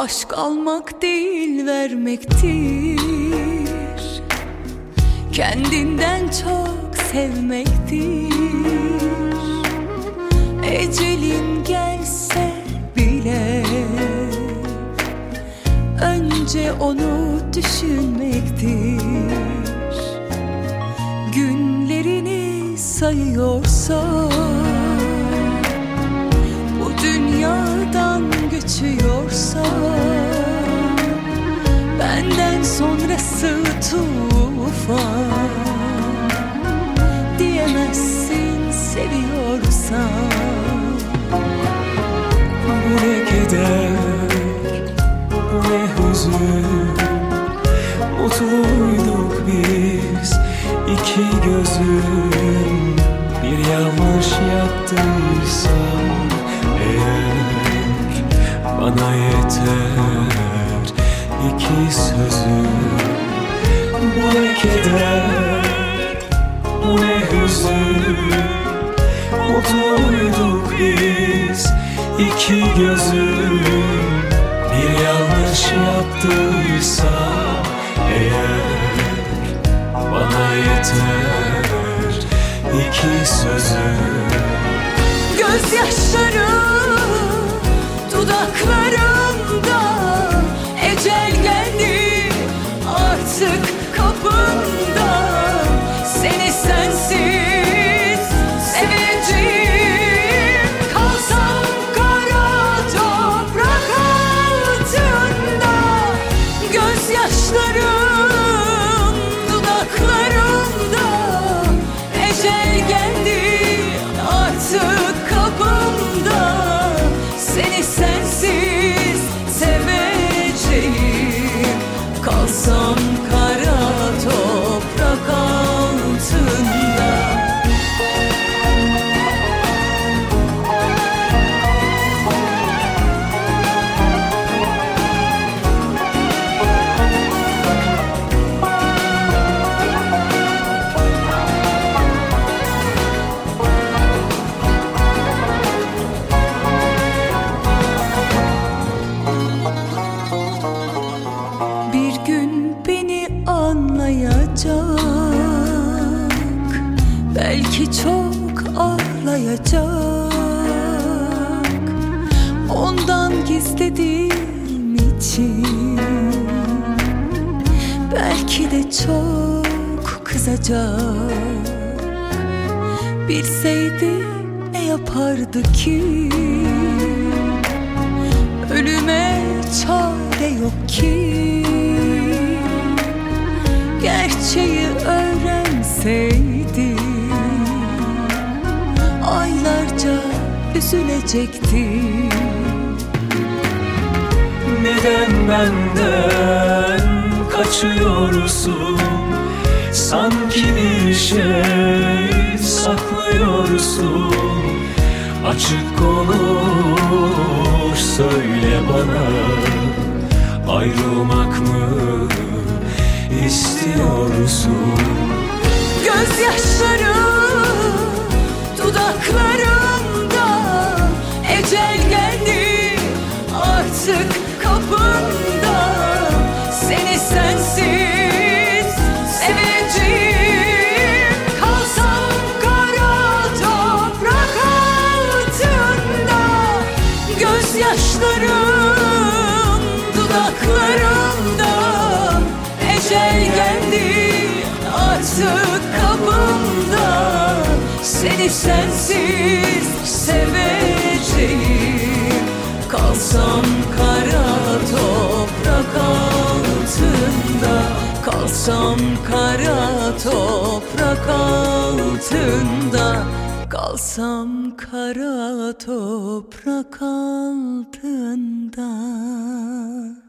Aşk almak değil vermektir, kendinden çok sevmektir. Ecelin gelse bile önce onu düşünmektir. Günlerini sayıyorsa, bu dünyadan göçüyorsa, benden sonrası tufan diyemezsin seviyorsan. Bu ne keder, bu ne hüzün, mutluyduk biz iki gözüm. Bir yanlış yaptıysam eğer, bana yeter iki sözüm. Bu ne keder, bu ne hüzün, mutluyduk biz iki gözüm. Bir yanlış yaptıysam eğer, bana yeter iki sözüm. Gözyaşlarım dudaklarımda, ecel geldi artık kapımda. Seni sensiz seveceğim, kalsam kara toprak altında. Gözyaşlarım dudaklarımda, ecel geldi artık kapımda. Seni sensiz seveceğim, kalsam kara toprak altında. Bir gün beni anlayacak, belki çok ağlayacak. Ondan gizlediğim için belki de çok kızacak. Bilseydi ne yapardı ki, ölüme çare yok ki. Gerçeği öğrenseydi aylarca üzülecekti. Neden benden kaçıyorsun? Sanki bir şey saklıyorsun. Açık konuş, söyle bana, ayrılmak mı istiyorsun? Gözyaşlarım dudaklarımda, ecel geldi artık kapımda. Seni sensiz seveceğim, kalsam kara toprak altında. Gözyaşlarım dudaklarımda, ecel geldi artık kapımda. Seni sensiz seveceğim, kalsam kara toprak altında. Kalsam kara toprak altında. Kalsam kara toprak altında.